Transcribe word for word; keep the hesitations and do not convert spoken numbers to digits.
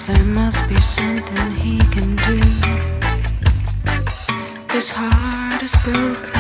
there must be something he can do. This heart is broken.